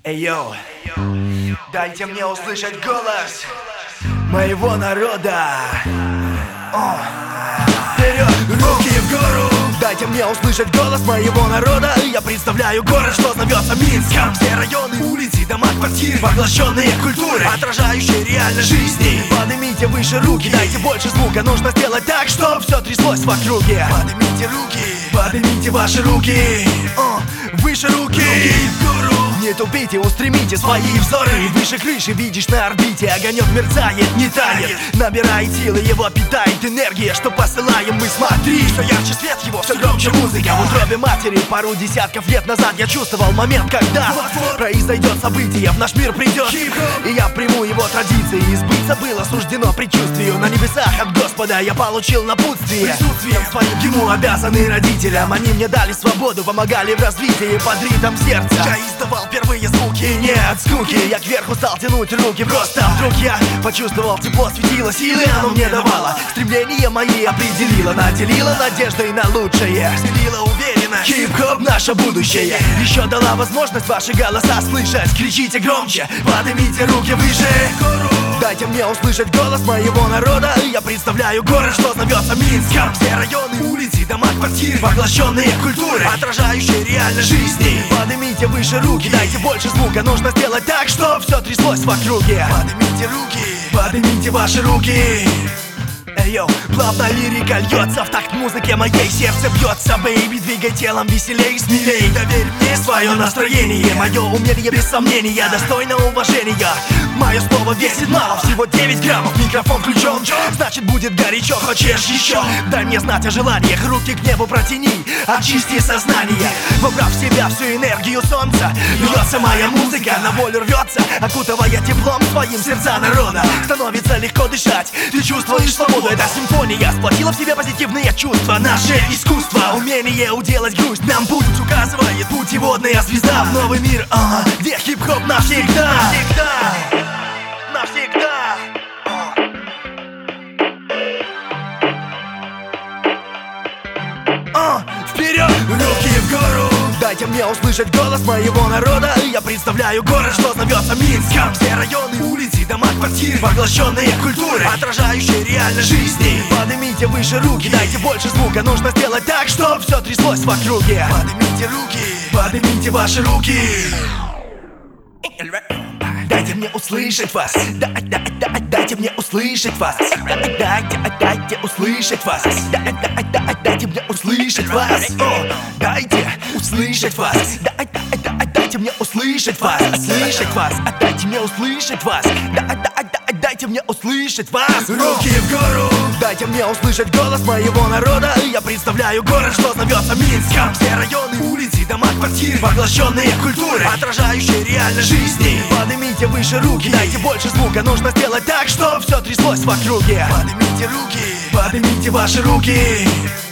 Эй, йоу, дайте мне услышать голос моего народа. Вперед, руки в гору! Дайте мне услышать голос моего народа. Я представляю город, что зовется Минском. Все районы, улицы, дома, квартиры, поглощенные культурой, отражающие реальность жизни. Поднимите выше руки, дайте больше звука. Нужно сделать так, чтоб все тряслось в округе. Поднимите руки, поднимите ваши руки. Выше руки, в гору. Не тупите, устремите свои взоры выше крыши, видишь на орбите. Огонек мерцает, не танет, набирает силы, его питает энергия, что посылаем мы, смотри. Все ярче свет его, все громче музыка. В утробе матери пару десятков лет назад я чувствовал момент, когда произойдет событие, в наш мир придет, и я приму его традиции. Избыться было суждено предчувствию. На небесах от Господа я получил напутствие. Присутствием своим ему обязаны родителям. Они мне дали свободу, помогали в развитии под ритм сердца. Я издавал впервые звуки, не от скуки. Я кверху стал тянуть руки, просто вдруг я почувствовал тепло, светило, силы оно мне давало. Стремления мои определило, наделило надеждой на лучшее, вселила уверенность. Хип-хоп наше будущее. Еще дала возможность ваши голоса слышать. Кричите громче, поднимите руки выше. Дайте мне услышать голос моего народа. Я представляю город, что зовется Минском. Все районы, улицы, дома, квартиры, поглощенные культурой, отражающие реальность жизни. Поднимите выше руки, дайте больше звука. Нужно сделать так, чтоб все тряслось в округе. Поднимите руки, поднимите ваши руки. Эй, йоу, плавно лирика льется в такт музыке моей. Сердце бьется, бэйби, двигай телом веселей и смелей. Доверь мне свое настроение, мое умение без сомнения достойно уважения. Мое слово весит мало, всего 9 граммов. Микрофон включен, значит будет горячо. Хочешь еще? Дай мне знать о желаниях. Руки к небу протяни, очисти сознание. Вобрав в себя всю энергию солнца, льется моя музыка, на волю рвется, окутывая теплом своим сердца народа. Становится легко дышать, ты чувствуешь свободу. Эта симфония сплотила в себе позитивные чувства. Наше искусство, умение уделать грусть нам путь указывает. Путеводная звезда в новый мир, где хип-хоп навсегда. Навсегда. Вперед, руки в гору! Дайте мне услышать голос моего народа. Я представляю город, что зовется Минском. Все районы, улицы, дома, квартиры, поглощенные культурой, отражающие реальность жизни. Поднимите выше руки, дайте больше звука. Нужно сделать так, чтоб все тряслось в округе. Поднимите руки, поднимите ваши руки. Дайте мне услышать вас. Дайте мне услышать вас. Дайте услышать вас. Дайте мне услышать вас. Дайте услышать вас. Дайте мне услышать вас. Слышать вас. Дайте мне услышать вас. Дайте мне услышать вас. Руки в гору! Дайте мне услышать голос моего народа. Я представляю город, что зовется Минском. Все районы, улицы, дома, квартиры, поглощенные культурой, отражающие реальность жизни. Поднимите выше руки, дайте больше звука. Нужно сделать так, чтоб все тряслось в округе. Поднимите руки, поднимите ваши руки.